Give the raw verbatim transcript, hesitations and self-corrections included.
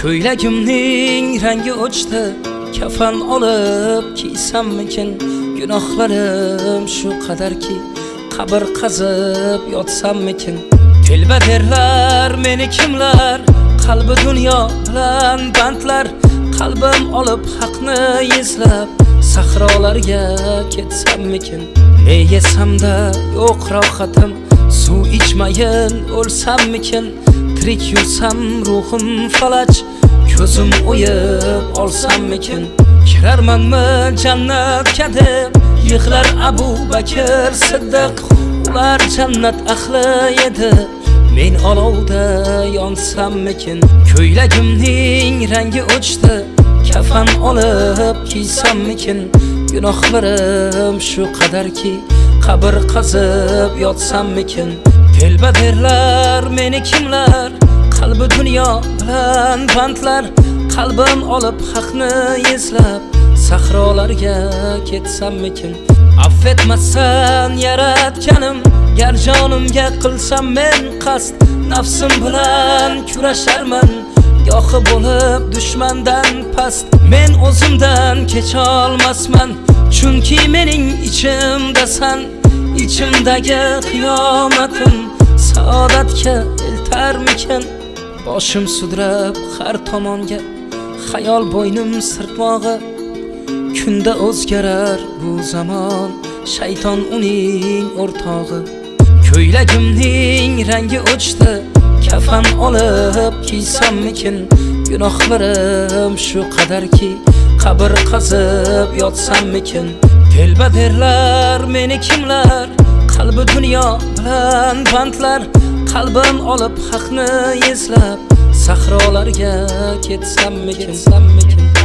Ko'ylagimning rangi o'chdi, kafan olib kiysammikin? Gunohlarim shu qadarki, qabr qazib yotsammikin? Telba derlar meni kimlar, qalbi dunyo bilan bandlar. Qalbim olib haqni izlab, sahrolarga ketsammikin? Ne yesamda yo'q rohatim, suv ichmayin o'lsammikin? Tirik yursam ruhim falaj, ko'zim o'yib olsammikin? Kirarmanmi jannatga deb, yig'lar Abu Bakr Siddiq. Ular jannat ahli edi, men olovda yonsammikin? Ko'ylagimning rangi o'chdi, kafan olib kiysammikin? Gunohlarim shu qadarki, qabr qazib yotsammikin? Telba derlar meni kimlar, qalbi dunyo bilan bandlar. Qalbim olib haqni izlab, sahrolarga ketsammikin? Affetmasan yaratganim, gar jonimga qilsam men qasd. Nafsim bilan kurasharman, gohi bo'lib dushmandan past. Men o'zimdan kecha olmasman, chunki mening ichimdasan. Ichimdagi qiyomatim saodatga eltarmikin? Boshim sudrab har tomonga, xayol bo'ynim sirtmog'i. Kunda o'zgarar bu zamon, shayton uning o'rtog'i. Ko'ylagimning rangi o'chdi, kafan olib kiysammikin? Gunohlarim shu qadarki, qabr qazib yotsammikin? Telba derlar meni kimlar, qalbi dunyo bilan bandlar. Qalbim olib haqni izlab, sahrolarga ketsammikin?